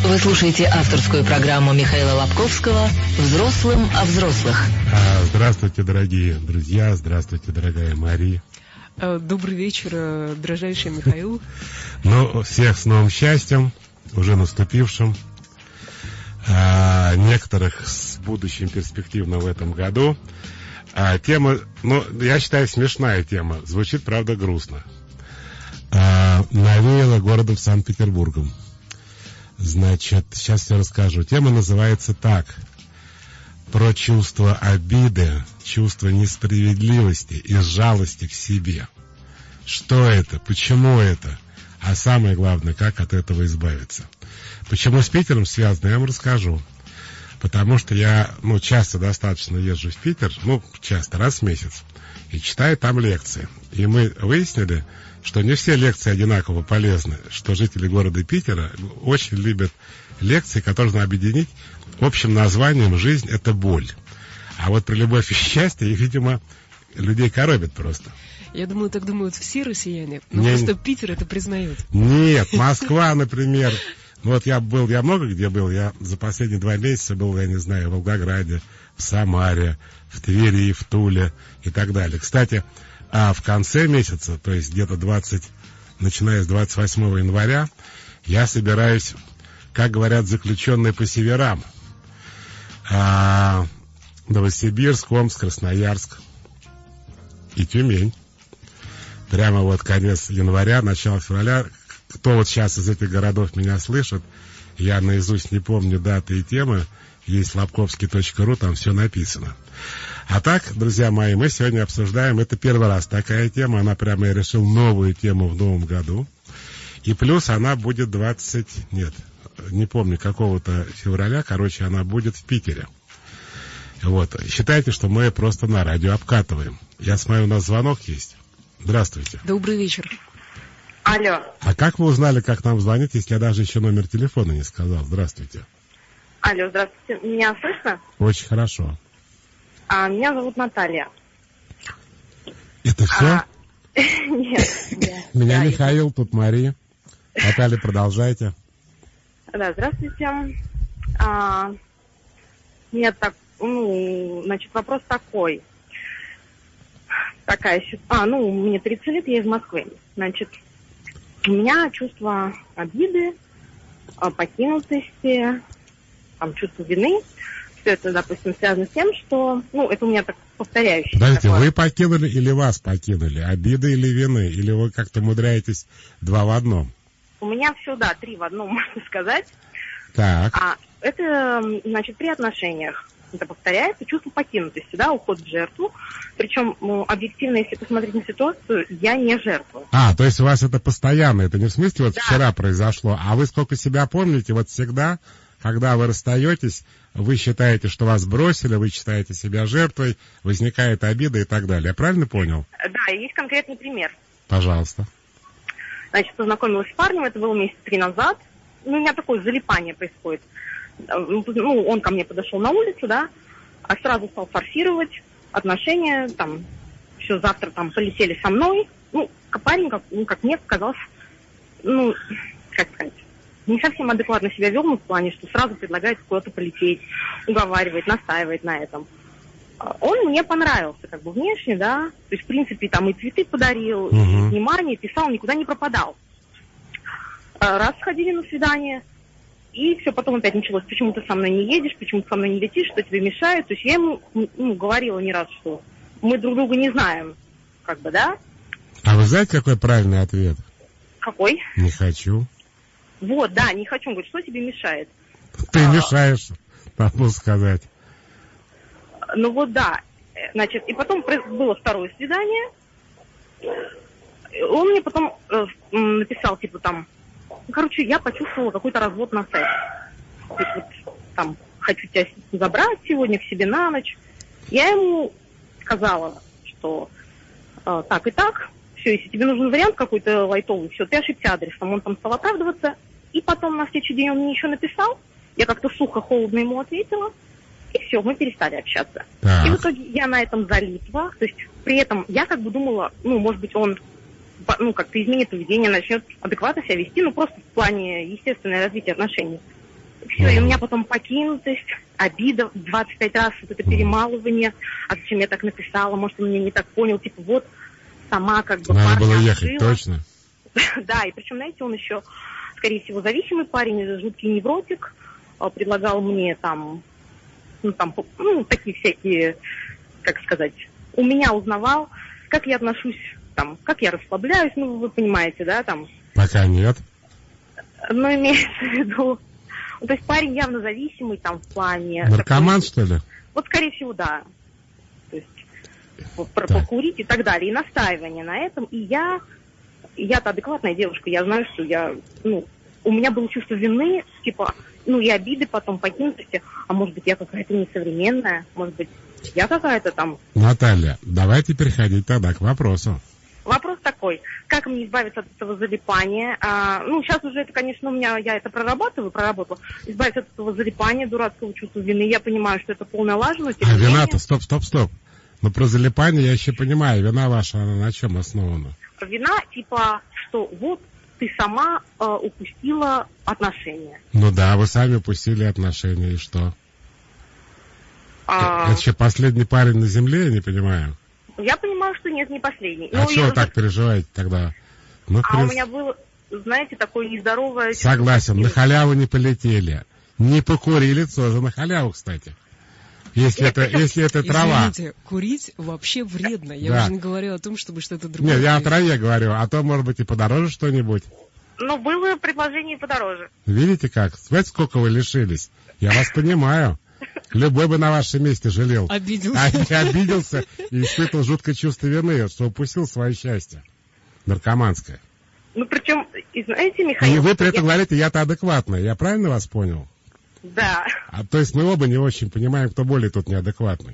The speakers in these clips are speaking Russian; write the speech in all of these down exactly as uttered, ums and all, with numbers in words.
Вы слушаете авторскую программу Михаила Лобковского «Взрослым о взрослых». Здравствуйте, дорогие друзья, здравствуйте, дорогая Мария. Добрый вечер, дорожайший Михаил. Ну, всех с новым счастьем, уже наступившим. А, некоторых с будущим перспективным в этом году. А, тема, ну, я считаю, смешная тема. Звучит, правда, грустно. А, навеяла городом Санкт-Петербургом. Значит, сейчас все расскажу. Тема называется так. Про чувство обиды, чувство несправедливости и жалости к себе. Что это? Почему это? А самое главное, как от этого избавиться. Почему с Питером связано, я вам расскажу. Потому что я, ну, часто достаточно езжу в Питер, ну, часто, раз в месяц, и читаю там лекции. И мы выяснили, что не все лекции одинаково полезны, что жители города Питера очень любят лекции, которые нужно объединить общим названием «Жизнь — это боль». А вот про любовь и счастье, видимо, людей коробит просто. Я думаю, так думают все россияне, но не, просто Питер это признает. Нет, Москва, например. Ну вот я был, я много где был, я за последние два месяца был, я не знаю, в Волгограде, в Самаре, в Твери, в Туле и так далее. Кстати, а в конце месяца, то есть где-то двадцать, начиная с двадцать восьмого января, я собираюсь, как говорят, заключенные по северам. А, Новосибирск, Омск, Красноярск и Тюмень. Прямо вот конец января, начало февраля. Кто вот сейчас из этих городов меня слышит, я наизусть не помню даты и темы, есть лобковский точка ру, там все написано. А так, друзья мои, мы сегодня обсуждаем, это первый раз такая тема, она прямо, я решил новую тему в новом году. И плюс она будет двадцать, нет, не помню, какого-то февраля, короче, она будет в Питере. Вот, считайте, что мы просто на радио обкатываем. Я смотрю, у нас звонок есть. Здравствуйте. Добрый вечер. Алло. А как вы узнали, как нам звонить, если я даже еще номер телефона не сказал? Здравствуйте. Алло, здравствуйте. Меня слышно? Очень хорошо. А, меня зовут Наталья. Это все? А, нет. Меня Михаил, тут Мария. Наталья, продолжайте. Да, здравствуйте. А, нет, так, ну, значит, вопрос такой. Такая, а, ну, мне тридцать лет, я из Москвы. Значит, у меня чувство обиды, покинутости, там, чувство вины. Все это, допустим, связано с тем, что, ну, это у меня так повторяющееся. Подождите, такое. Вы покинули или вас покинули? Обида или вины? Или вы как-то умудряетесь два в одном? У меня все, да, три в одном, можно сказать. Так. А это, значит, при отношениях. Это повторяется, чувство покинутости, да, уход в жертву. Причем, ну, объективно, если посмотреть на ситуацию, я не жертва. А, то есть у вас это постоянно, это не в смысле вот да. вчера произошло, а вы сколько себя помните, вот всегда, когда вы расстаетесь, вы считаете, что вас бросили, вы считаете себя жертвой, возникает обида и так далее. Я правильно понял? Да, есть конкретный пример. Пожалуйста. Значит, познакомилась с парнем, это было месяца три назад. Ну, у меня такое залипание происходит. Ну, он ко мне подошел на улицу, да, а сразу стал форсировать отношения, там, все, завтра там полетели со мной. Ну, парень, как, ну, как мне показалось, ну, как сказать, не совсем адекватно себя вел, ну, в плане, что сразу предлагает куда-то полететь, уговаривает, настаивает на этом. Он мне понравился, как бы, внешне, да, то есть, в принципе, там и цветы подарил, угу. и внимание, писал, никуда не пропадал. Раз сходили на свидание, и все, потом опять началось, почему ты со мной не едешь, почему ты со мной не летишь, что тебе мешает. То есть я ему, ну, говорила не раз, что мы друг друга не знаем, как бы, да. А вы знаете, какой правильный ответ? Какой? Не хочу. Вот, да, не хочу. Он говорит, что тебе мешает? Ты а, мешаешь, могу сказать. Ну вот, да. Значит, и потом было второе свидание. Он мне потом э, написал, типа, там, короче, я почувствовала какой-то развод на секс. То есть вот там, хочу тебя забрать сегодня к себе на ночь. Я ему сказала, что э, так и так, все, если тебе нужен вариант какой-то лайтовый, все, ты ошибся адресом. Он там стал оправдываться. И потом на следующий день он мне еще написал. Я как-то сухо, холодно ему ответила. И все, мы перестали общаться. Так. И в итоге я на этом залипла. То есть при этом я как бы думала, ну, может быть, он ну, как-то изменит поведение, начнет адекватно себя вести, ну, просто в плане естественного развития отношений. Все, и у меня потом покинутость, обида, двадцать пять раз вот это перемалывание. А зачем я так написала? Может, он меня не так понял. Типа, вот, сама как бы Надо парня было ехать, отшила. точно. Да, и причем, знаете, он еще, скорее всего, зависимый парень, жуткий невротик. а, Предлагал мне там, ну, там, ну, такие всякие, как сказать, у меня узнавал, как я отношусь, там, как я расслабляюсь, ну, вы понимаете, да, там. Пока нет. Но имеется в виду, ну, то есть парень явно зависимый там в плане... Наркоман, такой, что ли? Вот, скорее всего, да. То есть вот, про- Так. покурить и так далее. И настаивание на этом. И я, я-то адекватная девушка, я знаю, что я, ну, у меня было чувство вины, типа, ну, и обиды потом, покинутости. А может быть, я какая-то несовременная, может быть, я какая-то там... Наталья, давайте переходить тогда к вопросу. Вопрос такой, как мне избавиться от этого залипания? А, ну, сейчас уже это, конечно, у меня, я это прорабатываю, проработала. Избавиться от этого залипания, дурацкого чувства вины. Я понимаю, что это полная лажа, но тем А не менее... вина-то, стоп, стоп, стоп. Но про залипание я еще понимаю. Вина ваша, она на чем основана? Вина, типа, что вот ты сама э, упустила отношения. Ну да, вы сами упустили отношения, и что? А, Это еще последний парень на земле, я не понимаю. я понимаю, что нет, не последний. А Но чего я вы так уже- переживаете тогда? Ну, в А у принципе, меня было, знаете, такое нездоровое... чувство согласен, на вины. халяву не полетели. Не покурили тоже на халяву, кстати. Если Нет, это, причем- если это трава. Извините, курить вообще вредно. Я Да. уже не говорю о том, чтобы что-то другое. Нет, я о курить. траве говорю, а то, может быть, и подороже что-нибудь. Но было предложение подороже. Видите как? Знаете, сколько вы лишились? Я вас понимаю. Любой бы на вашем месте жалел. Обиделся. А не обиделся и испытывал жуткое чувство вины, что упустил свое счастье. Наркоманское. Ну, причем, и знаете, Михаил... И вы при этом я- говорите, я-то адекватная. Я правильно вас понял? Да. А, то есть мы оба не очень понимаем, кто более тут неадекватный.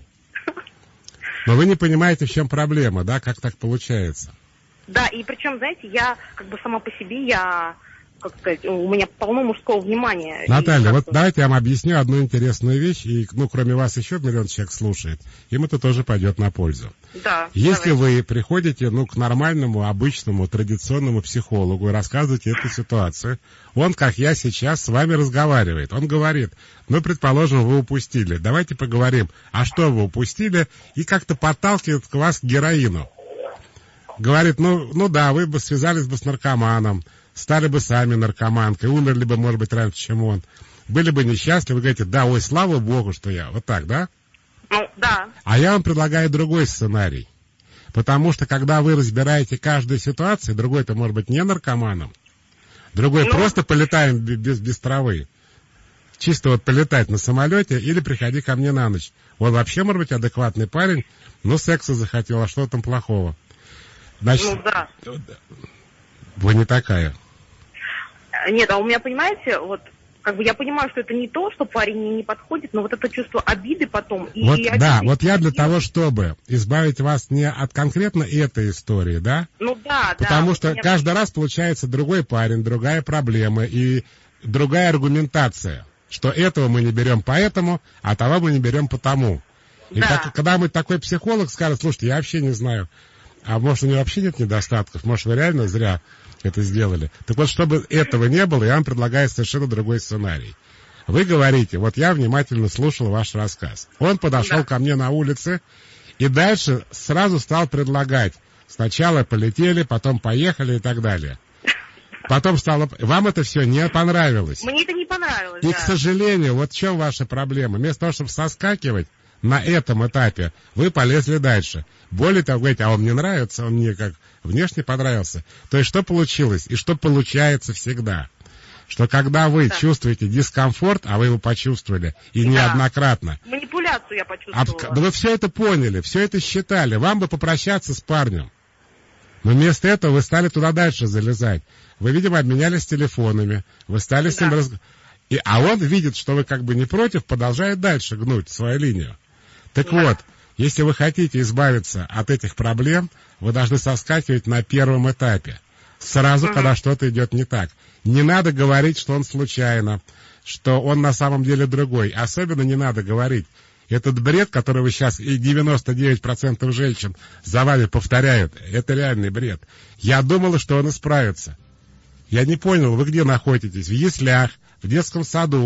Но вы не понимаете, в чем проблема, да? Как так получается? Да, и причем, знаете, я как бы сама по себе, я, как сказать, у меня полно мужского внимания. И Наталья, как вот бы- давайте я вам объясню одну интересную вещь, и, ну, кроме вас еще миллион человек слушает, им это тоже пойдет на пользу. Да, Если давайте. вы приходите, ну, к нормальному, обычному, традиционному психологу и рассказываете эту ситуацию, он, как я сейчас, с вами разговаривает. Он говорит, ну, предположим, вы упустили. Давайте поговорим, а что вы упустили, и как-то подталкивает вас к героину. Говорит, ну, ну да, вы бы связались бы с наркоманом, стали бы сами наркоманкой, умерли бы, может быть, раньше, чем он. Были бы несчастливы, вы говорите, да, ой, слава богу, что я. Вот так, да? Ну, да. А я вам предлагаю другой сценарий. Потому что, когда вы разбираете каждую ситуацию, другой-то, может быть, не наркоманом, другой Ну. просто полетаем б- без, без травы. Чисто вот полетать на самолете или приходи ко мне на ночь. Он вообще, может быть, адекватный парень, но секса захотел, а что там плохого? Значит, Ну, да. вы не такая. Нет, а у меня, понимаете, вот, как бы я понимаю, что это не то, что парень мне не подходит, но вот это чувство обиды потом. И, Вот, и обиды, да, и вот я для обиды. того, чтобы избавить вас не от конкретно этой истории, да? Ну, да, да. Потому вот что у меня- каждый раз получается другой парень, другая проблема и другая аргументация, что этого мы не берем поэтому, а того мы не берем потому. И Да. как- когда мы такой психолог скажет, слушайте, я вообще не знаю, а может у него вообще нет недостатков, может вы реально зря это сделали. Так вот, чтобы этого не было, я вам предлагаю совершенно другой сценарий. Вы говорите, вот я внимательно слушал ваш рассказ. Он подошел Да. ко мне на улице и дальше сразу стал предлагать. Сначала полетели, потом поехали и так далее. Потом стало... Вам это все не понравилось. Мне это не понравилось, И, да. к сожалению, вот в чем ваша проблема. Вместо того, чтобы соскакивать на этом этапе, вы полезли дальше. Более того, говорите, а он мне нравится, он мне как внешне понравился. То есть что получилось? И что получается всегда? Что когда вы Да. чувствуете дискомфорт, а вы его почувствовали, и Да. неоднократно, Манипуляцию я об- почувствовала. да вы все это поняли, все это считали, вам бы попрощаться с парнем. Но вместо этого вы стали туда дальше залезать. Вы, видимо, обменялись телефонами, вы стали с ним Да. раз... И, а он видит, что вы как бы не против, продолжает дальше гнуть свою линию. Так Да. вот, если вы хотите избавиться от этих проблем, вы должны соскакивать на первом этапе. Сразу, Мгм. когда что-то идет не так. Не надо говорить, что он случайно, что он на самом деле другой. Особенно не надо говорить. Этот бред, который вы сейчас, и девяносто девять процентов женщин за вами повторяют, это реальный бред. Я думала, что он исправится. Я не понял, вы где находитесь? В яслях, в детском саду.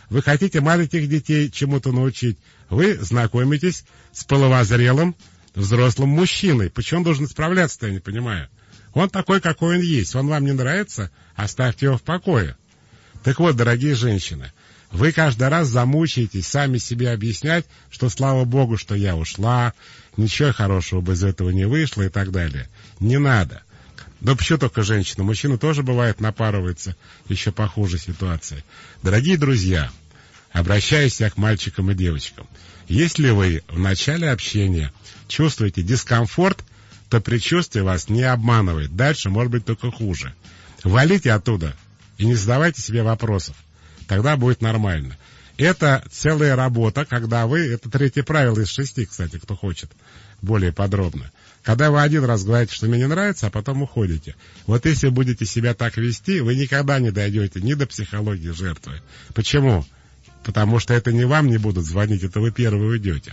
Вы хотите маленьких детей чему-то научить. Вы знакомитесь с половозрелым взрослым мужчиной. Почему он должен исправляться-то, я не понимаю. Он такой, какой он есть. Он вам не нравится, оставьте его в покое. Так вот, дорогие женщины, вы каждый раз замучаетесь сами себе объяснять, что слава богу, что я ушла, ничего хорошего бы из этого не вышло и так далее. Не надо. Да почему только женщина? Мужчина тоже бывает напарывается, еще похуже ситуации. Дорогие друзья, обращаюсь я к мальчикам и девочкам. Если вы в начале общения чувствуете дискомфорт, то предчувствие вас не обманывает. Дальше может быть только хуже. Валите оттуда и не задавайте себе вопросов. Тогда будет нормально. Это целая работа, когда вы... Это третье правило из шести, кстати, кто хочет более подробно. Когда вы один раз говорите, что мне не нравится, а потом уходите. Вот если будете себя так вести, вы никогда не дойдете ни до психологии жертвы. Почему? Потому что это не вам не будут звонить, это вы первые уйдете.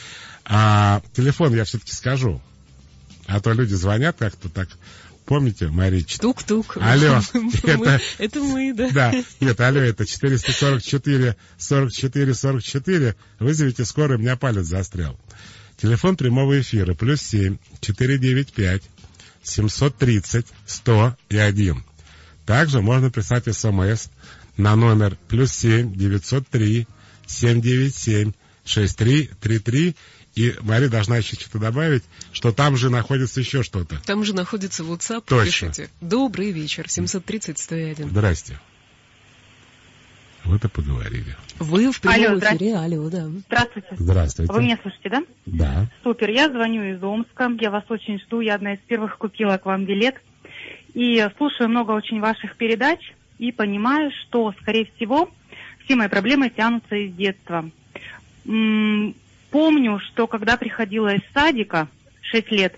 А телефон я все-таки скажу. А то люди звонят как-то так... Помните, Марич? Тук-тук. Алло. это... это мы, да. Да. Нет, алло, это четыреста сорок четыре сорок четыре сорок четыре. Вызовите скорую, у меня палец застрял. Телефон прямого эфира. Плюс семь четыреста девяносто пять семьсот тридцать сто один. Также можно писать смс на номер плюс семь девятьсот три семьсот девяносто семь шестьдесят три тридцать три. И Мария должна еще что-то добавить, что там же находится еще что-то. Там же находится WhatsApp. Точно. Пишите. Добрый вечер. семьсот тридцать сто один. Здрасте. Вот и поговорили. Вы в прямом Алло, эфире. Алло, да. Здравствуйте. Здравствуйте. Вы меня слышите, да? Да. Супер. Я звоню из Омска. Я вас очень жду. Я одна из первых купила к вам билет. И слушаю много очень ваших передач. И понимаю, что, скорее всего, все мои проблемы тянутся из детства. М- Помню, что когда приходила из садика, шесть лет,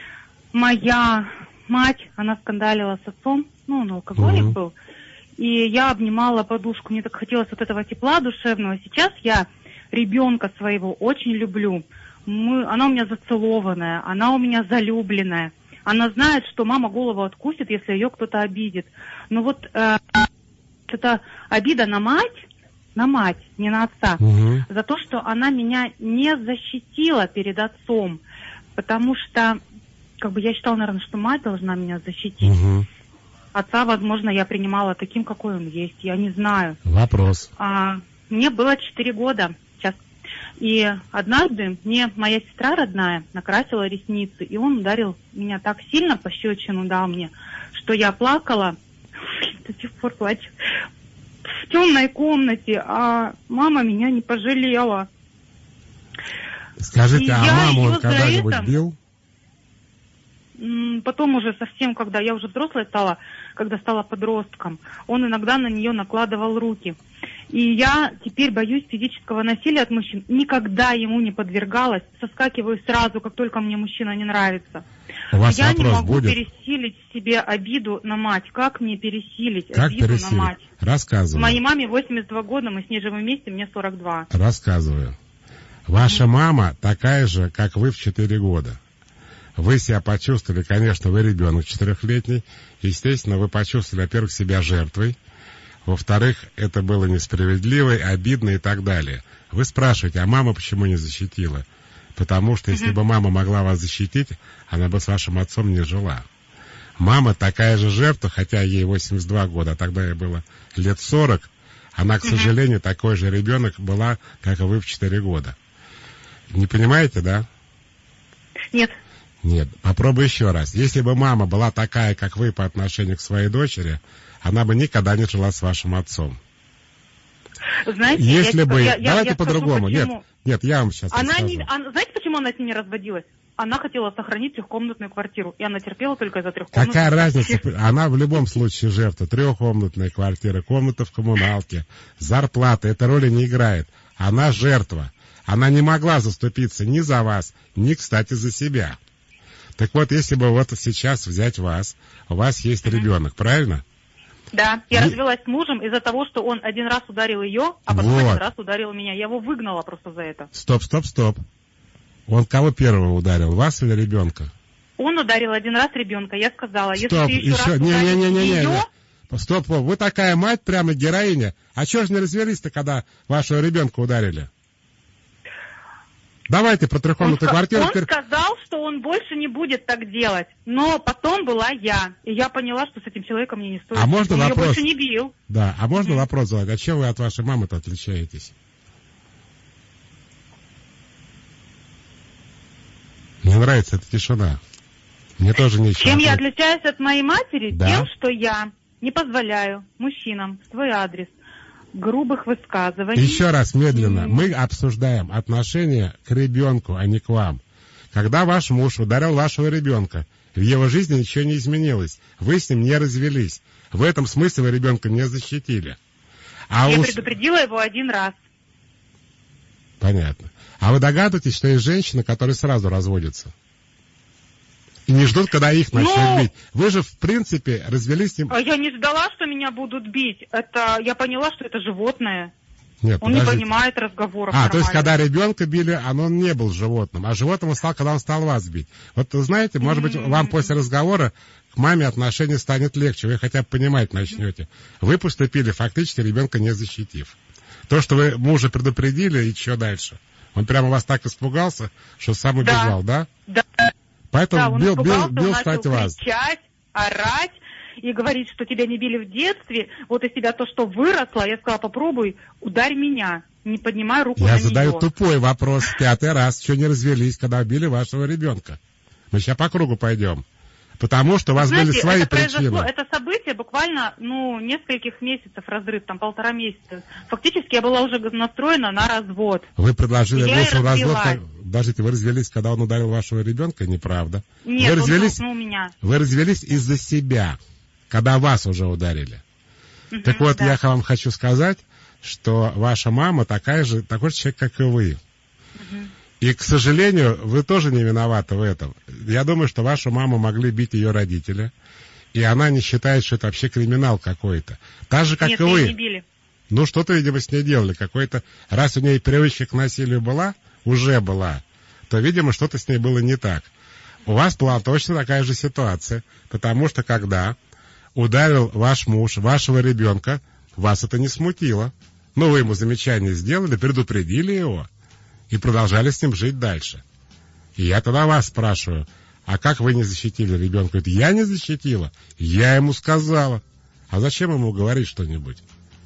моя мать, она скандалила с отцом, ну, он алкоголик угу. был, и я обнимала подушку, мне так хотелось вот этого тепла душевного. Сейчас я ребенка своего очень люблю. Мы, она у меня зацелованная, она у меня залюбленная. Она знает, что мама голову откусит, если ее кто-то обидит. Но вот э, это обида на мать, на мать, не на отца, угу. за то, что она меня не защитила перед отцом, потому что, как бы я считала, наверное, что мать должна меня защитить. Угу. Отца, возможно, я принимала таким, какой он есть, я не знаю. Вопрос. А, мне было четыре года сейчас, и однажды мне моя сестра родная накрасила ресницы, и он ударил меня так сильно, пощечину дал мне, что я плакала, до сих пор плачу, в темной комнате, а мама меня не пожалела. Скажите, и а маму он когда-нибудь это... бил? Потом уже совсем, когда я уже взрослая стала, когда стала подростком, он иногда на нее накладывал руки. И я теперь боюсь физического насилия от мужчин. Никогда ему не подвергалась. Соскакиваю сразу, как только мне мужчина не нравится. У вас я не могу будет? пересилить в себе обиду на мать. Как мне пересилить как обиду пересилить? на мать? Рассказываю. Моей маме восемьдесят два года, мы с ней живем вместе, мне сорок два. Рассказываю. Ваша mm-hmm. мама такая же, как вы в четыре года. Вы себя почувствовали, конечно, вы ребенок четырехлетний. Естественно, вы почувствовали, во-первых, себя жертвой. Во-вторых, это было несправедливо, обидно и так далее. Вы спрашиваете, а мама почему не защитила? Потому что если mm-hmm. бы мама могла вас защитить, она бы с вашим отцом не жила. Мама такая же жертва, хотя ей восемьдесят два года, а тогда ей было лет сорок. Она, к mm-hmm. сожалению, такой же ребенок была, как и вы в четыре года. Не понимаете, да? Нет. Нет. Попробуй еще раз. Если бы мама была такая, как вы по отношению к своей дочери, она бы никогда не жила с вашим отцом. Знаете, если я, бы... я, Давайте я по-другому. Скажу, нет, нет, я вам сейчас она расскажу. не, она, знаете, почему она с ним не разводилась? Она хотела сохранить трехкомнатную квартиру, и она терпела только за трехкомнатную Какая квартиру. разница? Она в любом случае жертва. Трехкомнатная квартира, комната в коммуналке, зарплата. Это роли не играет. Она жертва. Она не могла заступиться ни за вас, ни, кстати, за себя. Так вот, если бы вот сейчас взять вас, у вас есть mm-hmm. ребенок, правильно? Да, я и... развелась с мужем из-за того, что он один раз ударил ее, а потом вот. один раз ударил меня. Я его выгнала просто за это. Стоп, стоп, стоп. Он кого первого ударил, вас или ребенка? Он ударил один раз ребенка. Я сказала, стоп, если ты еще, еще... раз не, ударишь не, не, не, ее, не. Стоп, вы такая мать, прямо героиня. А чего же не развелись-то, когда вашего ребенка ударили? Давайте про трехкомнатную он, квартиру. Он теперь... сказал, что он больше не будет так делать. Но потом была я. И я поняла, что с этим человеком мне не стоит. А можно он вопрос? ее больше не бил. Да, а можно Mm-hmm. вопрос задать? А чем вы от вашей мамы-то отличаетесь? Мне нравится эта тишина. Мне тоже нечего. Чем я ответить. отличаюсь от моей матери? Да. Тем, что я не позволяю мужчинам в свой адрес грубых высказываний. Еще раз, медленно. Mm-hmm. Мы обсуждаем отношение к ребенку, а не к вам. Когда ваш муж ударил вашего ребенка, в его жизни ничего не изменилось. Вы с ним не развелись. В этом смысле вы ребенка не защитили. А я уж... предупредила его один раз. Понятно. А вы догадываетесь, что есть женщины, которые сразу разводятся? И не ждут, когда их начнут Ну... бить. Вы же, в принципе, развелись с ним... А я не ждала, что меня будут бить. Это я поняла, что это животное. Нет, Он не подождите. понимает разговоров. А, то есть, нормально. когда ребенка били, он, он не был животным, а животным он стал, когда он стал вас бить. Вот, вы знаете, может быть, Mm-hmm. вам после разговора к маме отношение станет легче, вы хотя бы понимать начнете. Вы поступили, фактически, ребенка не защитив. То, что вы мужа предупредили, и что дальше? Он прямо вас так испугался, что сам убежал, да? Да. Поэтому Да, он бил, испугался, бил, бил, он кстати, начал вас. кричать, орать и говорить, что тебя не били в детстве, вот из тебя то, что выросло. Я сказала, попробуй, ударь меня, не поднимай руку Я на задаю нее. тупой вопрос в пятый раз, что не развелись, когда убили вашего ребенка. Мы сейчас по кругу пойдем. Потому что у вас Знаете, были свои это причины. произошло, это событие буквально, ну, нескольких месяцев разрыв, там, полтора месяца. Фактически я была уже настроена на развод. Вы предложили Я и мужу развод. развелась. Подождите, вы развелись, когда он ударил вашего ребенка? Неправда. Нет, вы он развелись, толкнул меня. вы развелись из-за себя, когда вас уже ударили. Мгм, Так вот, да. я вам хочу сказать, что ваша мама такая же, такой же человек, как и вы. Мгм. И, к сожалению, вы тоже не виноваты в этом. Я думаю, что вашу маму могли бить ее родители, и она не считает, что это вообще криминал какой-то. Так же, как Нет, и меня вы. не били. Ну, что-то, видимо, с ней делали. Какой-то, раз у нее привычка к насилию была, уже была, то, видимо, что-то с ней было не так. У вас была точно такая же ситуация, потому что, когда ударил ваш муж вашего ребенка, вас это не смутило. Ну, вы ему замечание сделали, предупредили его и продолжали с ним жить дальше. И я тогда вас спрашиваю, а как вы не защитили ребенка? Говорит, я не защитила, я ему сказала. А зачем ему говорить что-нибудь?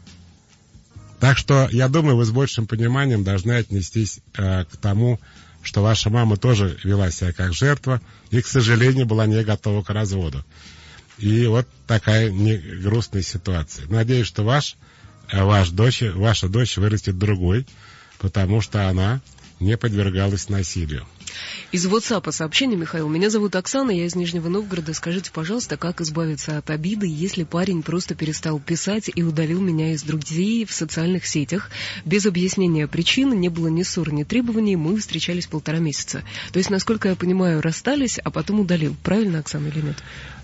Так что, я думаю, вы с большим пониманием должны отнестись э, к тому, что ваша мама тоже вела себя как жертва и, к сожалению, была не готова к разводу. И вот такая не грустная ситуация. Надеюсь, что ваш, ваш дочь, ваша дочь вырастет другой, потому что она не подвергалась насилию. Из WhatsApp сообщение, Михаил. Меня зовут Оксана, я из Нижнего Новгорода. Скажите, пожалуйста, как избавиться от обиды, если парень просто перестал писать и удалил меня из друзей в социальных сетях? Без объяснения причин, не было ни ссор, ни требований, мы встречались полтора месяца. То есть, насколько я понимаю, расстались, а потом удалил. Правильно, Оксана, или нет?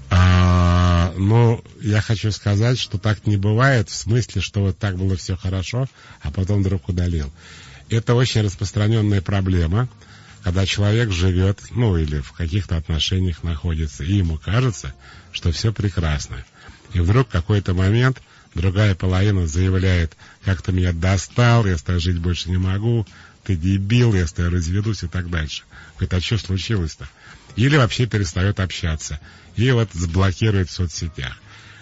А, ну, я хочу сказать, что так не бывает, в смысле, что вот так было все хорошо, а потом вдруг удалил. Это очень распространенная проблема, когда человек живет, ну, или в каких-то отношениях находится, и ему кажется, что все прекрасно. И вдруг в какой-то момент другая половина заявляет, как ты меня достал, я с тобой жить больше не могу, ты дебил, я с тобой разведусь и так дальше. Говорит, а что случилось-то? Или вообще перестает общаться. И вот заблокирует в соцсетях.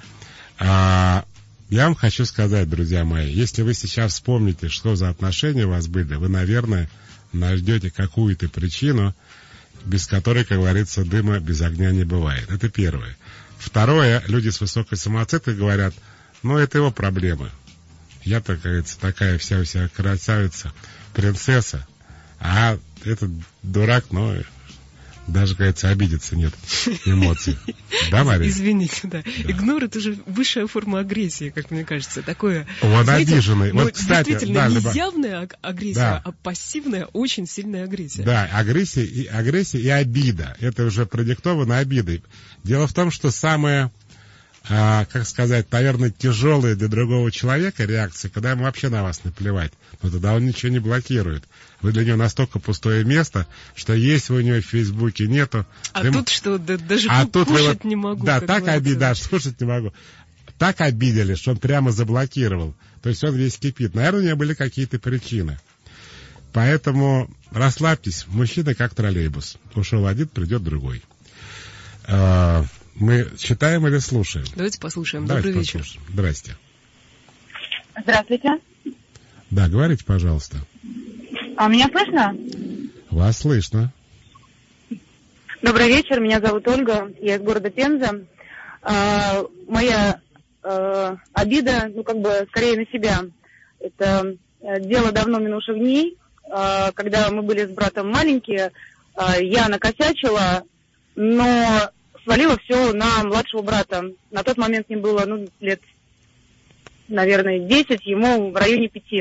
А, я вам хочу сказать, друзья мои, если вы сейчас вспомните, что за отношения у вас были, вы, наверное, найдете какую-то причину, без которой, как говорится, дыма без огня не бывает. Это первое. Второе, люди с высокой самооценкой говорят, ну, это его проблемы. Я, так говорится, такая вся у себя красавица, принцесса, а этот дурак, ну, даже, кажется, обидеться нет эмоций. Да, Мария? Извините, да. да. Игнор — это же высшая форма агрессии, как мне кажется. Такое, он знаете, обиженный. Ну, вот, кстати, действительно, да, не либо... явная агрессия, да. а пассивная, очень сильная агрессия. Да, агрессия и, агрессия и обида. Это уже продиктовано обидой. Дело в том, что самое, а, как сказать, наверное, тяжелая для другого человека реакция, когда ему вообще на вас наплевать. Но тогда он ничего не блокирует. Вы для него настолько пустое место, что есть вы у него в Фейсбуке, нету. А Ты... тут что, да, даже а тут тут кушать вот... не могу. Да, так говорится. обида, слушать не могу. так обидели, что он прямо заблокировал. То есть он весь кипит. Наверное, у него были какие-то причины. Поэтому расслабьтесь. Мужчина как троллейбус. Ушел один, придет другой. А, мы читаем или слушаем? Давайте послушаем. Давайте Добрый послушаем. вечер. Здрасте. Здравствуйте. Да, говорите, пожалуйста. А меня слышно? Вас слышно. Добрый вечер, меня зовут Ольга, я из города Пенза. А, моя а, обида, ну как бы скорее на себя. Это дело давно минувших дней, а, когда мы были с братом маленькие, а, я накосячила, но свалила все на младшего брата. На тот момент мне было ну, лет, наверное, десять, ему в районе пяти.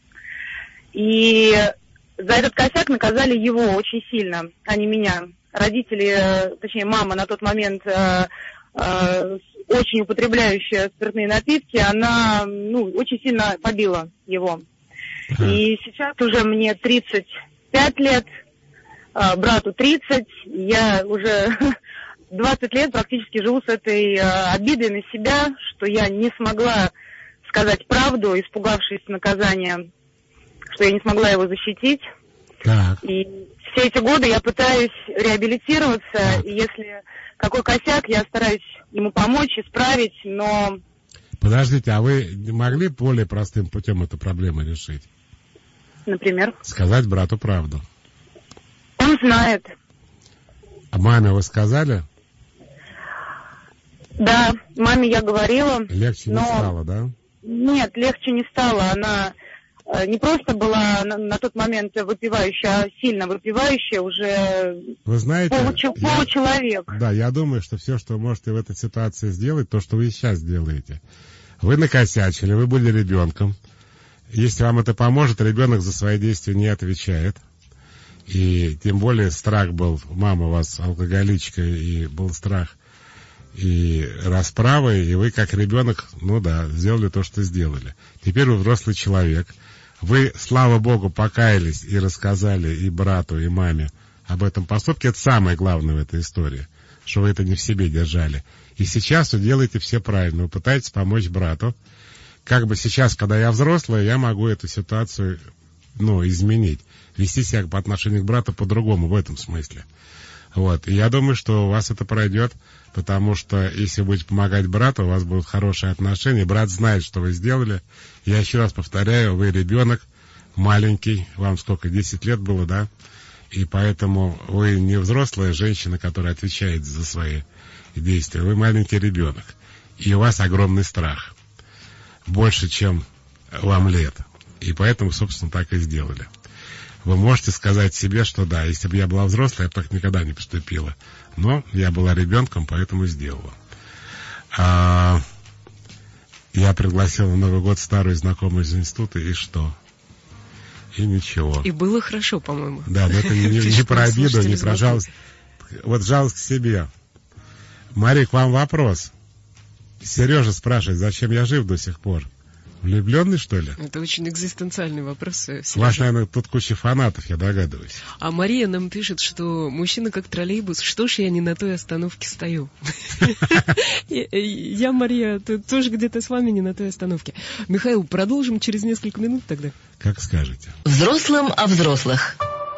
И за этот косяк наказали его очень сильно, а не меня. Родители, точнее мама на тот момент э, э, очень употребляющая спиртные напитки, она ну, очень сильно побила его. И сейчас уже мне тридцать пять лет, э, брату тридцать, я уже двадцать лет практически живу с этой э, обидой на себя, что я не смогла сказать правду, испугавшись наказания, что я не смогла его защитить. Так. И все эти годы я пытаюсь реабилитироваться, и если какой косяк, я стараюсь ему помочь, исправить, но... Подождите, а вы не могли более простым путем эту проблему решить? Например? Сказать брату правду. Он знает. А маме вы сказали? Да, маме я говорила. Легче но... не стало, да? Нет, легче не стало. Она не просто была на, на тот момент выпивающая, а сильно выпивающая, уже вы знаете, получ... я... получеловек. Да, я думаю, что все, что вы можете в этой ситуации сделать, то, что вы сейчас делаете. Вы накосячили, вы были ребенком. Если вам это поможет, ребенок за свои действия не отвечает. И тем более страх был, мама у вас алкоголичка, и был страх и расправы, и вы как ребенок, ну да, сделали то, что сделали. Теперь вы взрослый человек. Вы, слава богу, покаялись и рассказали и брату, и маме об этом поступке. Это самое главное в этой истории, что вы это не в себе держали. И сейчас вы делаете все правильно. Вы пытаетесь помочь брату. Как бы сейчас, когда я взрослый, я могу эту ситуацию, ну, изменить. Вести себя по отношению к брату по-другому в этом смысле. Вот. И я думаю, что у вас это пройдет, потому что если вы будете помогать брату, у вас будут хорошие отношения. Брат знает, что вы сделали. Я еще раз повторяю, вы ребенок маленький, вам сколько, десять лет было, да? И поэтому вы не взрослая женщина, которая отвечает за свои действия. Вы маленький ребенок. И у вас огромный страх. Больше, чем вам лет. И поэтому, собственно, так и сделали. Вы можете сказать себе, что да, если бы я была взрослой, я бы так никогда не поступила. Но я была ребенком, поэтому сделала. А, я пригласил на Новый год старую знакомую из института, и что? И ничего. И было хорошо, по-моему. Да, но это не, не, не про обиду, не про жалость. Вот жалость к себе. Мария, к вам вопрос. Сережа спрашивает, зачем я жив до сих пор? Влюбленный, что ли? Это очень экзистенциальный вопрос. У вас, наверное, тут куча фанатов, я догадываюсь. А Мария нам пишет, что мужчина как троллейбус, что ж я не на той остановке стою? Я, Мария, тоже где-то с вами не на той остановке. Михаил, продолжим через несколько минут тогда. Как скажете. Взрослым о взрослых.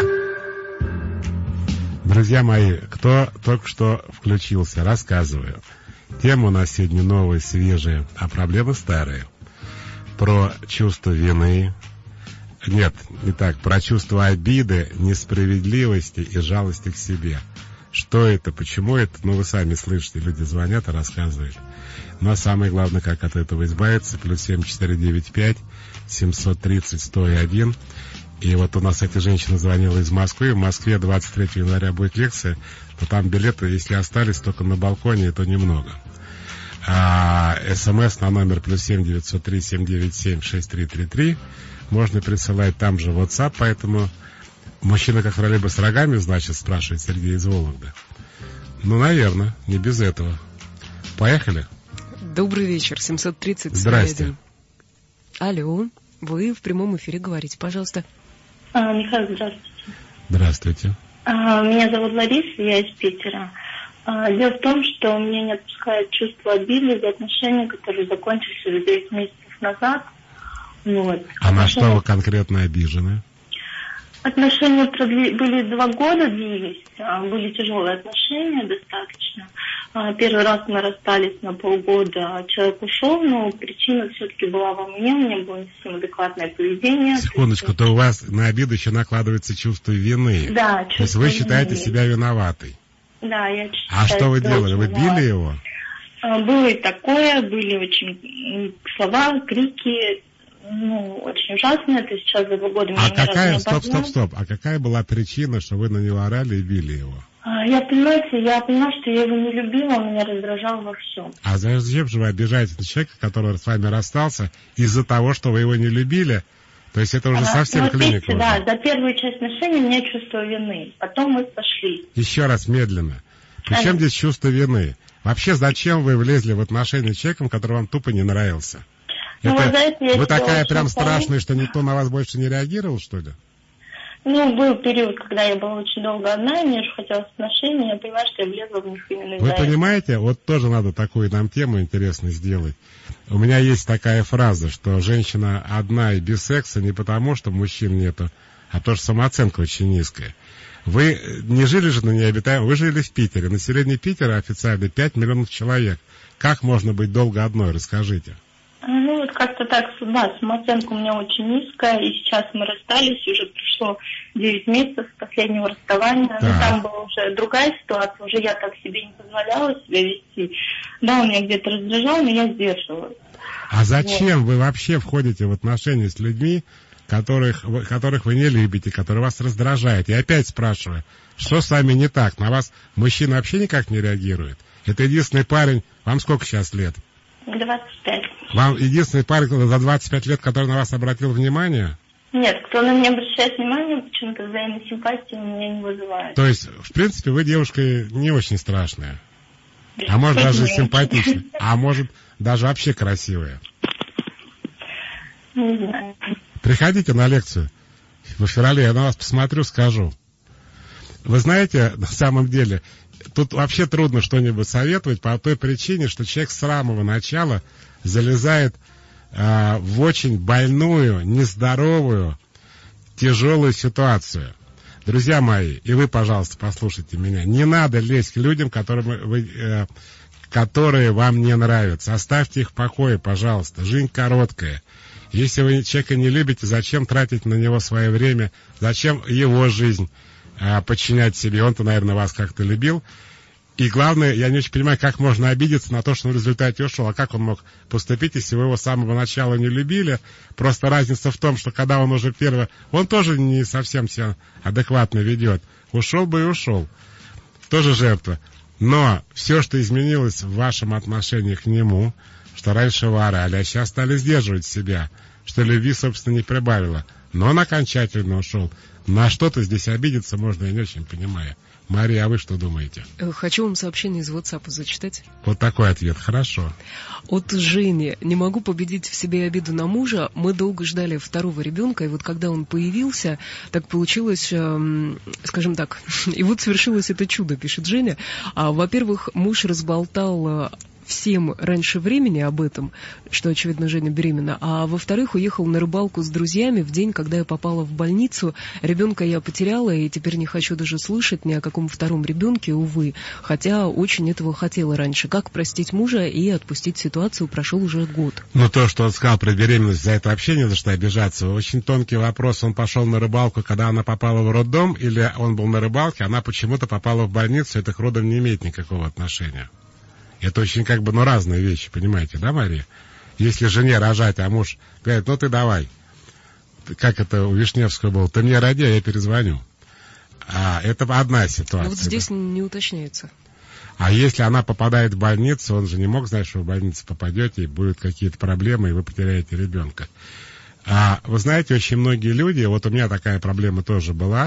Друзья мои, кто только что включился, рассказываю. Тема у нас сегодня новая, свежая, а проблемы старые. Про чувство вины, нет, не так, про чувство обиды, несправедливости и жалости к себе. Что это, почему это, ну вы сами слышите, люди звонят и рассказывают. Но самое главное, как от этого избавиться, плюс семь четыре девять пять семьсот тридцать сто один. И вот у нас эта женщина звонила из Москвы, в Москве двадцать третьего января будет лекция, то там билеты, если остались только на балконе, то немного. А СМС на номер плюс семь девятьсот три семь девять семь шесть три три три можно присылать там же в WhatsApp, поэтому мужчина как троллейбус с рогами, значит, спрашивает Сергей из Вологды. Ну, наверное, не без этого. Поехали. Добрый вечер, семьсот тридцать. Здрасте. Алло, вы в прямом эфире говорите, пожалуйста. А, Михаил, здравствуйте. Здравствуйте. А, меня зовут Лариса, я из Питера. А, дело в том, что меня не отпускает чувство обиды за отношения, которые закончились уже девять месяцев назад. Вот. А отношения... на что вы конкретно обижены? Отношения продли... были два года, длились, были тяжелые отношения достаточно. Первый раз мы расстались на полгода, человек ушел, но причина все-таки была во мне, у меня было не совсем адекватное поведение. Секундочку, то у вас на обиду еще накладывается чувство вины. Да, чувство То есть вы считаете вины. себя виноватой? Да, я считаю. А что вы делали? Вы били его? Было и такое, были очень слова, крики. Ну, очень ужасно, это сейчас за два года меня А ни разу какая, не стоп, обозвал. стоп, стоп, а какая была причина, что вы на него орали и били его? А, Я, понимаете, я поняла, что я его не любила, он меня раздражал во всем. А зачем же вы обижаете на человека, который с вами расстался, из-за того, что вы его не любили? То есть это уже А, совсем ну, вот клиника. видите, да, за первую часть отношений у меня чувство вины, потом мы сошлись. Еще раз медленно. Причем А. здесь чувство вины? Вообще, зачем вы влезли в отношения с человеком, который вам тупо не нравился? Ну, Это... вот за это я Вы себя такая очень прям сожалею. страшная, что никто на вас больше не реагировал, что ли? Ну, был период, когда я была очень долго одна, и мне же хотелось отношений, я поняла, что я влезла в них именно из-за Вы этого. понимаете, вот тоже надо такую нам тему интересно сделать. У меня есть такая фраза, что женщина одна и без секса не потому, что мужчин нету, а потому что самооценка очень низкая. Вы не жили же на необитаемом, вы жили в Питере. Население Питера официально пять миллионов человек. Как можно быть долго одной, расскажите. Ну, вот как-то так, да, самооценка у меня очень низкая, и сейчас мы расстались, уже прошло девять месяцев с последнего расставания, Так. но там была уже другая ситуация, уже я так себе не позволяла себя вести. Да, он меня где-то раздражал, но я сдерживалась. А зачем вы вообще входите в отношения с людьми, которых, вы- которых вы не любите, которые вас раздражают? Я опять спрашиваю, что с вами не так? На вас мужчина вообще никак не реагирует? Это единственный парень, вам сколько сейчас лет? двадцать пять. Вам единственный парень за двадцать пять лет, который на вас обратил внимание? Нет, кто на меня обращает внимание, почему-то взаимной симпатии у меня не вызывает. То есть, в принципе, вы девушка не очень страшная. А может, даже Нет. симпатичная. А может, даже вообще красивая. Не знаю. Приходите на лекцию в феврале, я на вас посмотрю, скажу. Вы знаете, на самом деле, тут вообще трудно что-нибудь советовать по той причине, что человек с самого начала залезает э, в очень больную, нездоровую, тяжелую ситуацию. Друзья мои, и вы, пожалуйста, послушайте меня. Не надо лезть к людям, которым вы, э, которые вам не нравятся. Оставьте их в покое, пожалуйста. Жизнь короткая. Если вы человека не любите, зачем тратить на него свое время? Зачем его жизнь э, подчинять себе? Он-то, наверное, вас как-то любил. И главное, я не очень понимаю, как можно обидеться на то, что он в результате ушел. А как он мог поступить, если вы его с самого начала не любили? Просто разница в том, что когда он уже первый... Он тоже не совсем себя адекватно ведет. Ушел бы и ушел. Тоже жертва. Но все, что изменилось в вашем отношении к нему, что раньше вы орали, а сейчас стали сдерживать себя, что любви, собственно, не прибавило. Но он окончательно ушел. На что-то здесь обидеться можно, я не очень понимаю. Мария, а вы что думаете? Хочу вам сообщение из WhatsApp зачитать. Вот такой ответ. Хорошо. От Жени. Не могу победить в себе обиду на мужа. Мы долго ждали второго ребенка, и вот когда он появился, так получилось, эм, скажем так, и вот свершилось это чудо, пишет Женя. А, во-первых, муж разболтал всем раньше времени об этом, что, очевидно, Женя беременна, а во-вторых, уехал на рыбалку с друзьями в день, когда я попала в больницу. Ребенка я потеряла, и теперь не хочу даже слышать ни о каком втором ребенке, увы, хотя очень этого хотела раньше. Как простить мужа и отпустить ситуацию, прошел уже год. Ну, то, что он сказал про беременность, за это вообще не за что обижаться. Очень тонкий вопрос. Он пошел на рыбалку, когда она попала в роддом, или он был на рыбалке, она почему-то попала в больницу, это к родам не имеет никакого отношения. Это очень как бы, ну, разные вещи, понимаете, да, Мария? Если жене рожать, а муж говорит, ну, ты давай. Как это у Вишневского было? Ты мне роди, а я перезвоню. А, это одна ситуация. Но вот здесь да? не уточняется. А если она попадает в больницу, он же не мог знать, что вы в больницу попадете, и будут какие-то проблемы, и вы потеряете ребенка. А, вы знаете, очень многие люди, вот у меня такая проблема тоже была.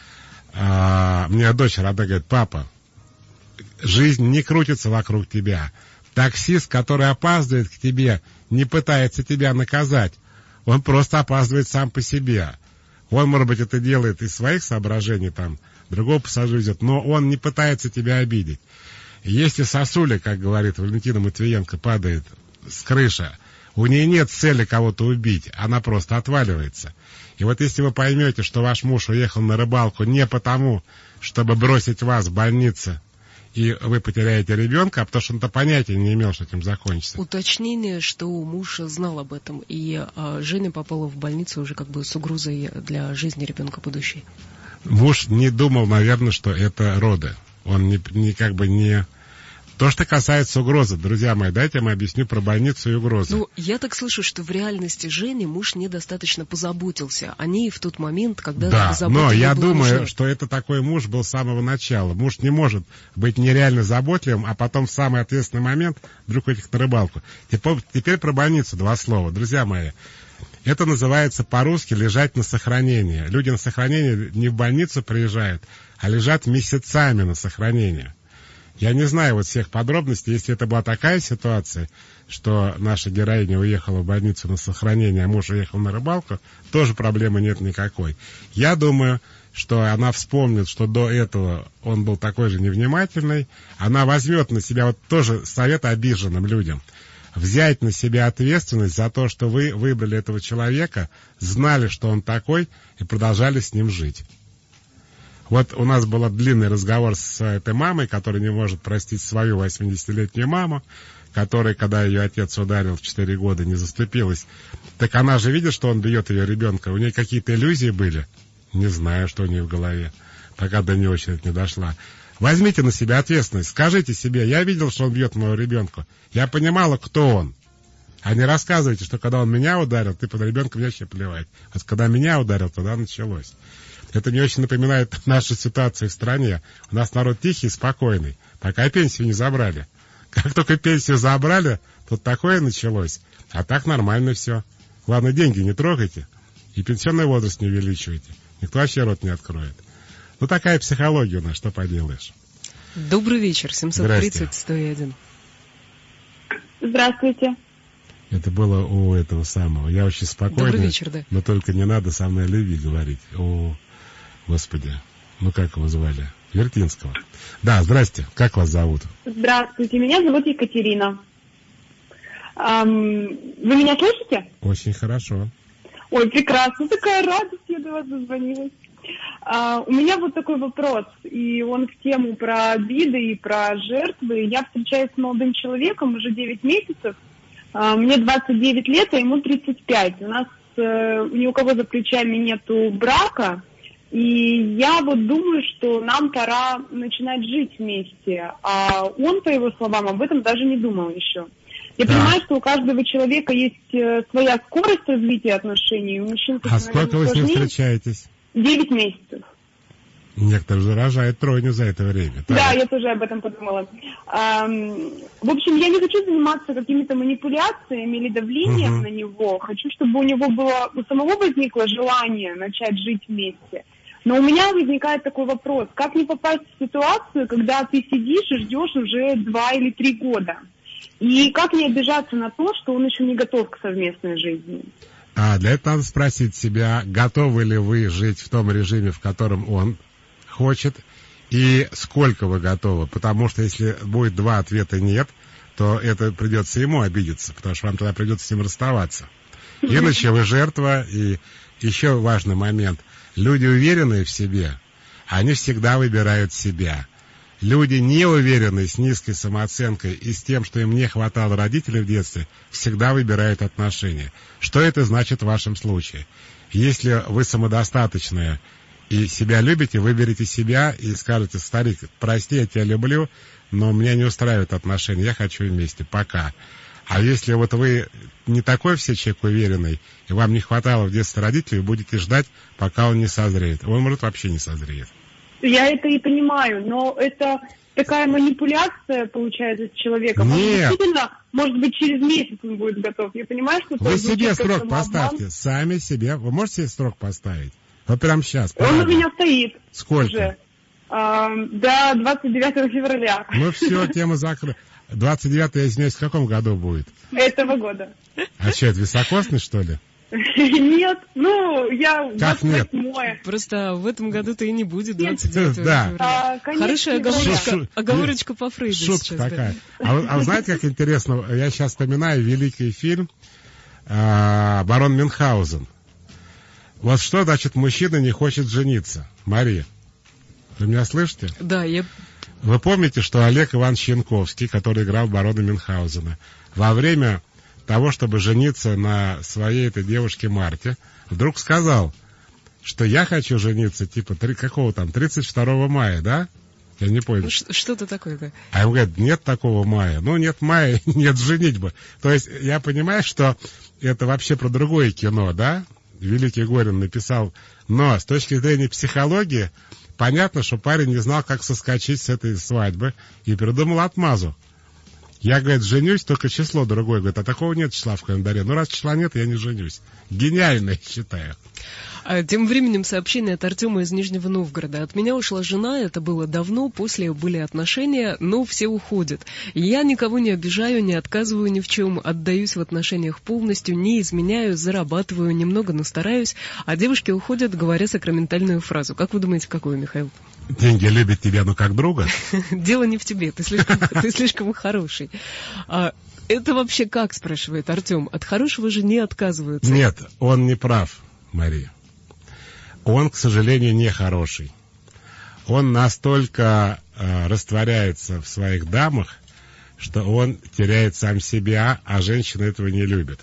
А, мне дочь родная говорит, папа, жизнь не крутится вокруг тебя. Таксист, который опаздывает к тебе, не пытается тебя наказать. Он просто опаздывает сам по себе. Он, может быть, это делает из своих соображений, там, другого пассажира везет, но он не пытается тебя обидеть. Если сосуля, как говорит Валентина Матвиенко, падает с крыши, у нее нет цели кого-то убить, она просто отваливается. И вот если вы поймете, что ваш муж уехал на рыбалку не потому, чтобы бросить вас в больнице, и вы потеряете ребенка, а потому что он-то понятия не имел, что этим закончится. Уточнение, что муж знал об этом, и а, Женя попала в больницу уже как бы с угрозой для жизни ребенка будущей. Муж не думал, наверное, что это роды. Он не, не как бы не... То, что касается угрозы, друзья мои, дайте я вам объясню про больницу и угрозы. Ну, я так слышу, что в реальности Жени муж недостаточно позаботился о ней в тот момент, когда да, забота но я была думаю, нужна. что это такой муж был с самого начала. Муж не может быть нереально заботливым, а потом в самый ответственный момент вдруг уехать на рыбалку. Теперь, теперь про больницу два слова. Друзья мои, это называется по-русски лежать на сохранении. Люди на сохранение не в больницу приезжают, а лежат месяцами на сохранении. Я не знаю вот всех подробностей. Если это была такая ситуация, что наша героиня уехала в больницу на сохранение, а муж уехал на рыбалку, тоже проблемы нет никакой. Я думаю, что она вспомнит, что до этого он был такой же невнимательный. Она возьмет на себя, вот тоже совет обиженным людям, взять на себя ответственность за то, что вы выбрали этого человека, знали, что он такой, и продолжали с ним жить. Вот у нас был длинный разговор с этой мамой, которая не может простить свою восьмидесятилетнюю маму, которая, когда ее отец ударил в четыре года, не заступилась. Так она же видит, что он бьет ее ребенка. У нее какие-то иллюзии были? Не знаю, что у нее в голове, пока до нее очередь не дошла. Возьмите на себя ответственность. Скажите себе, я видел, что он бьет моего ребенка. Я понимала, кто он. А не рассказывайте, что когда он меня ударил, ты под ребенком вообще плевать. Вот когда меня ударил, тогда началось. Это мне очень напоминает нашу ситуацию в стране. У нас народ тихий, спокойный, пока пенсию не забрали. Как только пенсию забрали, тут такое началось. А так нормально все. Главное, деньги не трогайте и пенсионный возраст не увеличивайте. Никто вообще рот не откроет. Ну, такая психология у нас, что поделаешь. Добрый вечер, семьсот тридцать сто один. Здравствуйте. Это было у этого самого. Я очень спокойный. Добрый вечер, да. Но только не надо со мной о любви говорить. О, Господи. Ну, как его звали? Вертинского. Да, здрасте. Как вас зовут? Здравствуйте. Меня зовут Екатерина. Эм, вы меня слышите? Очень хорошо. Ой, прекрасно. Такая радость, я до вас дозвонилась. Uh, у меня вот такой вопрос, и он в тему про обиды и про жертвы. Я встречаюсь с молодым человеком уже девять месяцев. Uh, мне двадцать девять лет, а ему тридцать пять. У нас uh, ни у кого за плечами нету брака. И я вот думаю, что нам пора начинать жить вместе. А он, по его словам, об этом даже не думал еще. Я да. понимаю, что у каждого человека есть своя скорость развития отношений. У мужчин, а сколько вы с ним встречаетесь? Девять месяцев. Некоторые же рожают тройню за это время. Так? Да, я тоже об этом подумала. Эм, в общем, я не хочу заниматься какими-то манипуляциями или давлением угу. на него. Хочу, чтобы у него было, у самого возникло желание начать жить вместе. Но у меня возникает такой вопрос. Как не попасть в ситуацию, когда ты сидишь и ждешь уже два или три года? И как не обижаться на то, что он еще не готов к совместной жизни? А для этого надо спросить себя, готовы ли вы жить в том режиме, в котором он хочет, и сколько вы готовы. Потому что если будет два ответа «нет», то это придется ему обидеться, потому что вам тогда придется с ним расставаться. Иначе вы жертва. И еще важный момент. Люди, уверенные в себе, они всегда выбирают себя. Люди, неуверенные, с низкой самооценкой и с тем, что им не хватало родителей в детстве, всегда выбирают отношения. Что это значит в вашем случае? Если вы самодостаточная и себя любите, выберите себя и скажете: старик, прости, я тебя люблю, но меня не устраивают отношения, я хочу вместе, пока. А если вот вы не такой все человек уверенный, и вам не хватало в детстве родителей, вы будете ждать, пока он не созреет. Он, может, вообще не созреет. Я это и понимаю, но это такая манипуляция, получается, с человеком. Нет. Может, действительно, может быть, через месяц он будет готов. Я понимаю, что... Вы себе срок поставьте, сами себе. Вы можете себе срок поставить? Вот прямо сейчас. Он правда. У меня стоит. Сколько? Уже. А, до двадцать девятого февраля. Ну все, тема закрыта. двадцать девятого, я извиняюсь, в каком году будет? Этого года. А что, это високосный, что ли? Нет, ну, я Как нет? Просто в этом году-то и не будет двадцать девятого Да. февраля. А, конечно, Хорошая да. оговорочка, Шу- шу- оговорочка по Фрейду Шутка сейчас. да. такая. А, вы- а вы знаете, как интересно, я сейчас вспоминаю великий фильм а, «Барон Мюнхгаузен». Вот что значит мужчина не хочет жениться? Мария, вы меня слышите? Да, я... Вы помните, что Олег Иванович Янковский, который играл барона Мюнхгаузена, во время того, чтобы жениться на своей этой девушке Марте, вдруг сказал, что я хочу жениться, типа, три, какого там, тридцать второго мая, да? Я не помню. Ш- Что-то такое, да. А ему говорят, нет такого мая. Ну, нет мая, нет женитьбы. То есть, я понимаю, что это вообще про другое кино, да? Великий Горин написал. Но с точки зрения психологии, понятно, что парень не знал, как соскочить с этой свадьбы и придумал отмазу. Я, говорит, женюсь, только число другое. Говорит, а такого нет числа в календаре. Ну, раз числа нет, я не женюсь. Гениально, я считаю. А тем временем сообщение от Артема из Нижнего Новгорода. От меня ушла жена, это было давно, после были отношения, но все уходят. Я никого не обижаю, не отказываю ни в чем, отдаюсь в отношениях полностью, не изменяю, зарабатываю, немного, но стараюсь, а девушки уходят, говоря сакраментальную фразу. Как вы думаете, какую, Михаил? Деньги любят тебя, ну, как друга. Дело не в тебе, ты слишком, ты слишком хороший. А это вообще как, спрашивает Артем? От хорошего же не отказываются. Нет, он не прав, Мария. Он, к сожалению, не хороший. Он настолько э, растворяется в своих дамах, что он теряет сам себя, а женщины этого не любят.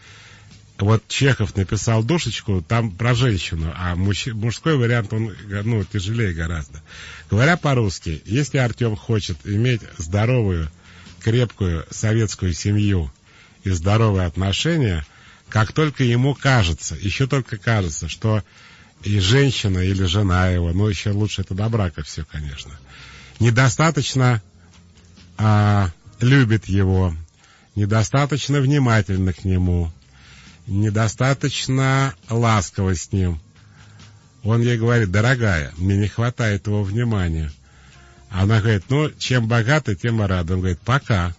Вот Чехов написал «Душечку», там про женщину, а мужч... мужской вариант, он ну, тяжелее гораздо. Говоря по-русски, если Артем хочет иметь здоровую, крепкую советскую семью и здоровые отношения, как только ему кажется, еще только кажется, что и женщина или жена его, ну еще лучше это до брака все, конечно, недостаточно а, любит его, недостаточно внимательно к нему, недостаточно ласково с ним. Он ей говорит: дорогая, мне не хватает его внимания. Она говорит: ну, чем богатый, тем и рада. Он говорит: пока.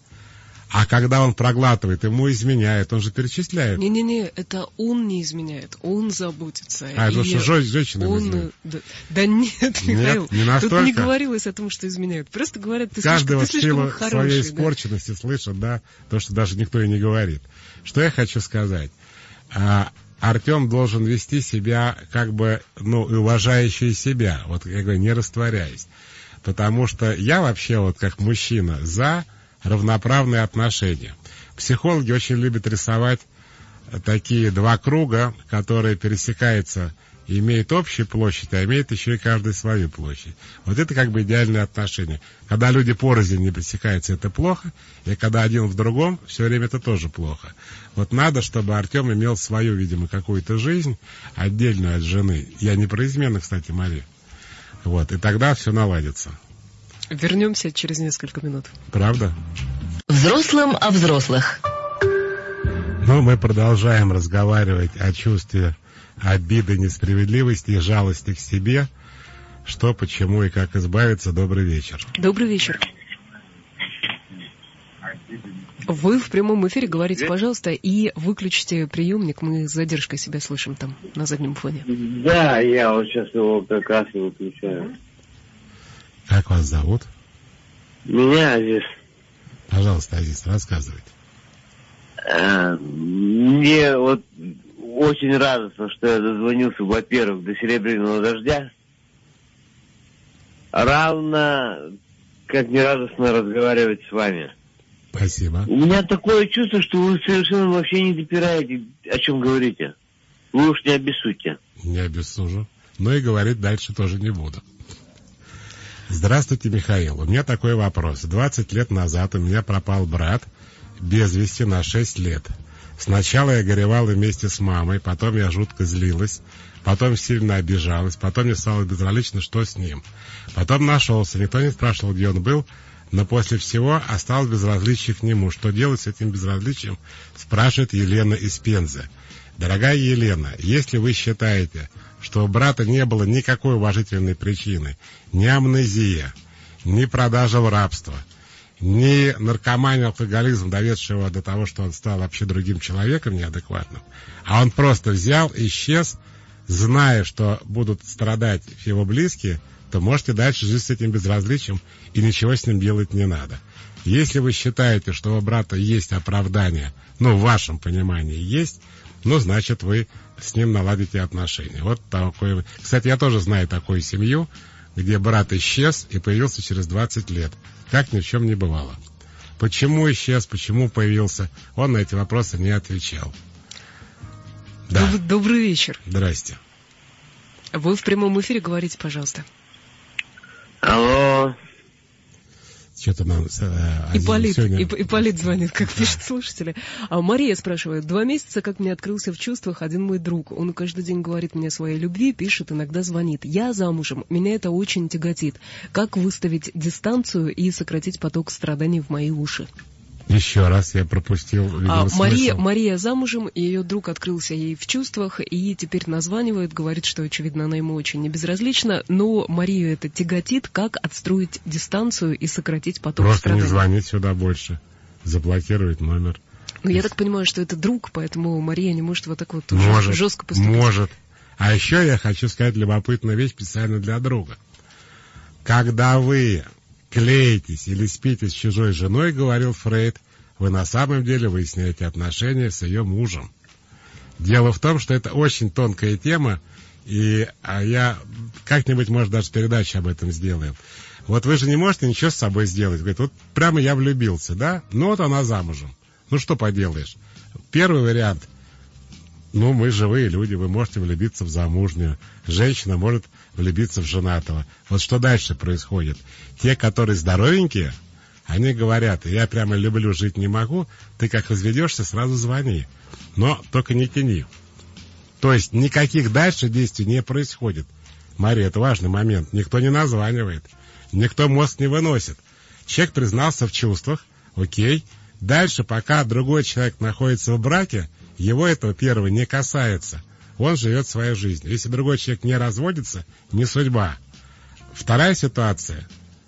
А когда он проглатывает, ему изменяет, он же перечисляет. Не-не-не, это он не изменяет, он заботится. А, и ну что, женщина он... изменяет? Да, да нет, Михаил, не настолько. Тут не говорилось о том, что изменяют. Просто говорят, ты Каждый слишком, вот ты слишком силу хороший. своей да. испорченности слышит, да, то, что даже никто и не говорит. Что я хочу сказать? А, Артем должен вести себя как бы, ну, уважающий себя. Вот я говорю, не растворяясь. Потому что я вообще вот как мужчина за равноправные отношения. Психологи очень любят рисовать такие два круга, которые пересекаются и имеют общую площадь, а имеют еще и каждый свою площадь. Вот это как бы идеальные отношения. Когда люди порознь не пересекаются, это плохо, и когда один в другом, все время это тоже плохо. Вот надо, чтобы Артем имел свою, видимо, какую-то жизнь, отдельную от жены. Я не про измены, кстати, Мария. Вот, и тогда все наладится. Вернемся через несколько минут. Правда? Взрослым о взрослых. Ну, мы продолжаем разговаривать о чувстве обиды, несправедливости и жалости к себе. Что, почему и как избавиться. Добрый вечер. Добрый вечер. Вы в прямом эфире говорите, пожалуйста, и выключите приемник. Мы с задержкой себя слышим там на заднем фоне. Да, я вот сейчас его как раз и выключаю. Как вас зовут? Меня здесь... Пожалуйста, Азиз, рассказывайте. Э, мне вот очень радостно, что я дозвонился, во-первых, до «Серебряного дождя». Равно, как не радостно разговаривать с вами. Спасибо. У меня такое чувство, что вы совершенно вообще не допираете, о чем говорите. Вы уж не обессудьте. Не обессужу. Но и говорить дальше тоже не буду. Здравствуйте, Михаил. У меня такой вопрос. двадцать лет назад у меня пропал брат без вести на шесть лет. Сначала я горевала вместе с мамой, потом я жутко злилась, потом сильно обижалась, потом мне стало безразлично, что с ним. Потом нашелся, никто не спрашивал, где он был, но после всего осталось безразличие к нему. Что делать с этим безразличием, спрашивает Елена из Пензы. Дорогая Елена, если вы считаете, что у брата не было никакой уважительной причины, ни амнезия, ни продажа в рабство, не наркомания, алкоголизм, доведший его до того, что он стал вообще другим человеком неадекватным, а он просто взял, исчез, зная, что будут страдать его близкие, то можете дальше жить с этим безразличием, и ничего с ним делать не надо. Если вы считаете, что у брата есть оправдание, ну, в вашем понимании есть, ну, значит, вы с ним наладите отношения. Вот такой. Кстати, я тоже знаю такую семью, где брат исчез и появился через двадцать лет. Как ни в чем не бывало. Почему исчез, почему появился, он на эти вопросы не отвечал. Да. Доб- Добрый вечер. Здрасте. Вы в прямом эфире, говорите, пожалуйста. Алло. Что-то нам... Э, Ипполит, сегодня... Ип, Ипполит звонит, как пишут слушатели. А Мария спрашивает. Два месяца, как мне открылся в чувствах один мой друг. Он каждый день говорит мне о своей любви, пишет, иногда звонит. Я замужем, меня это очень тяготит. Как выставить дистанцию и сократить поток страданий в мои уши? Еще раз, я пропустил. А, Мария, Мария замужем, и ее друг открылся ей в чувствах, и теперь названивает, говорит, что, очевидно, она ему очень небезразлична, но Марию это тяготит. Как отстроить дистанцию и сократить поток Просто страданий? не звонить сюда больше, заблокировать номер. Ну, я так понимаю, что это друг, поэтому Мария не может вот так вот уже может, жестко поступить. Может. А еще я хочу сказать любопытную вещь специально для друга. Когда вы клеитесь или спите с чужой женой, говорил Фрейд, вы на самом деле выясняете отношения с ее мужем. Дело в том, что это очень тонкая тема, и а я как-нибудь, может, даже передачу об этом сделаем. Вот вы же не можете ничего с собой сделать. Говорит, вот прямо я влюбился, да? Ну вот она замужем. Ну что поделаешь? Первый вариант. Ну, мы живые люди, вы можете влюбиться в замужнюю. Женщина может влюбиться в женатого. Вот что дальше происходит? Те, которые здоровенькие, они говорят, я прямо люблю, жить не могу, ты как разведешься, сразу звони. Но только не тяни. То есть никаких дальше действий не происходит. Мария, это важный момент. Никто не названивает. Никто мозг не выносит. Человек признался в чувствах, окей. Дальше, пока другой человек находится в браке, его этого первого не касается. Он живет своей жизнью. Если другой человек не разводится, не судьба. Вторая ситуация.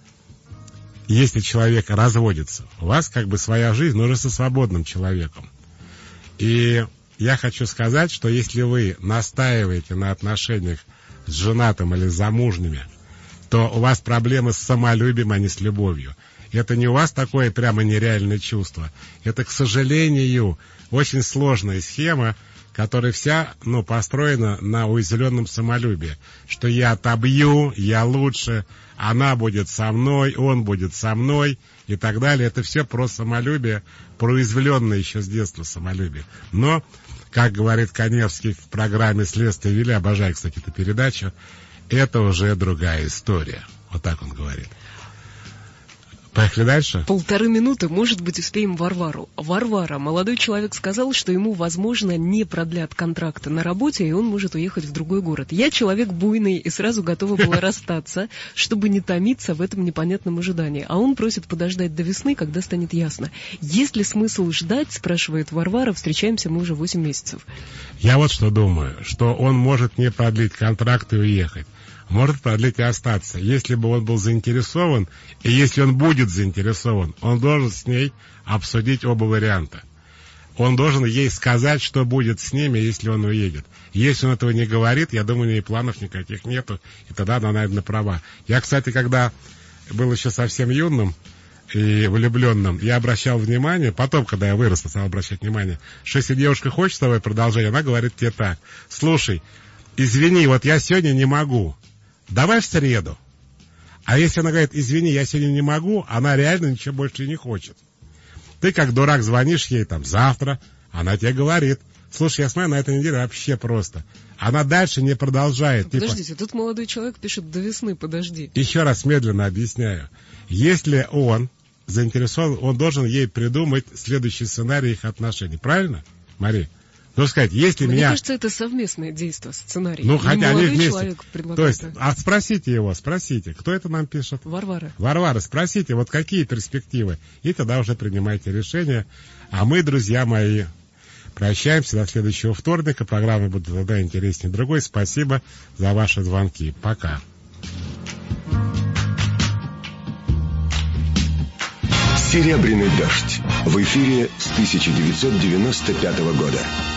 Если человек разводится, у вас как бы своя жизнь, но уже со свободным человеком. И я хочу сказать, что если вы настаиваете на отношениях с женатым или замужними, то у вас проблемы с самолюбием, а не с любовью. Это не у вас такое прямо нереальное чувство. Это, к сожалению, очень сложная схема, которая вся, ну, построена на уязвленном самолюбии. Что я отобью, я лучше, она будет со мной, он будет со мной и так далее. Это все про самолюбие, про уязвленное еще с детства самолюбие. Но, как говорит Каневский в программе «Следствие вели», обожаю, кстати, эту передачу, это уже другая история. Вот так он говорит. Поехали дальше. Полторы минуты, может быть, успеем Варвару. Варвара. Молодой человек сказал, что ему, возможно, не продлят контракты на работе, и он может уехать в другой город. Я человек буйный и сразу готова была расстаться, чтобы не томиться в этом непонятном ожидании. А он просит подождать до весны, когда станет ясно. Есть ли смысл ждать, спрашивает Варвара, встречаемся мы уже восемь месяцев. Я вот что думаю, что он может не продлить контракт и уехать. Может продлить и остаться. Если бы он был заинтересован, и если он будет заинтересован, он должен с ней обсудить оба варианта. Он должен ей сказать, что будет с ними, если он уедет. Если он этого не говорит, я думаю, у нее планов никаких нету, и тогда она, наверное, права. Я, кстати, когда был еще совсем юным и влюбленным, я обращал внимание, потом, когда я вырос, стал обращать внимание, что если девушка хочет с тобой продолжение, она говорит тебе так: слушай, извини, вот я сегодня не могу, давай в среду. А если она говорит, извини, я сегодня не могу, она реально ничего больше не хочет. Ты как дурак звонишь ей там завтра, она тебе говорит, слушай, я смотрю, на этой неделе вообще просто. Она дальше не продолжает. Подождите, типа... тут молодой человек пишет, до весны подожди. Еще раз медленно объясняю. Если он заинтересован, он должен ей придумать следующий сценарий их отношений. Правильно, Мария? Ну, сказать, если Мне меня... кажется, это совместное действие, сценарий. Ну, хотя они вместе. Человек То есть, а спросите его, спросите, кто это нам пишет? Варвара. Варвара, спросите, вот какие перспективы, и тогда уже принимайте решение. А мы, друзья мои, прощаемся до следующего вторника. Программа будет тогда интереснее другой. Спасибо за ваши звонки. Пока. «Серебряный дождь» в эфире с тысяча девятьсот девяносто пятого года.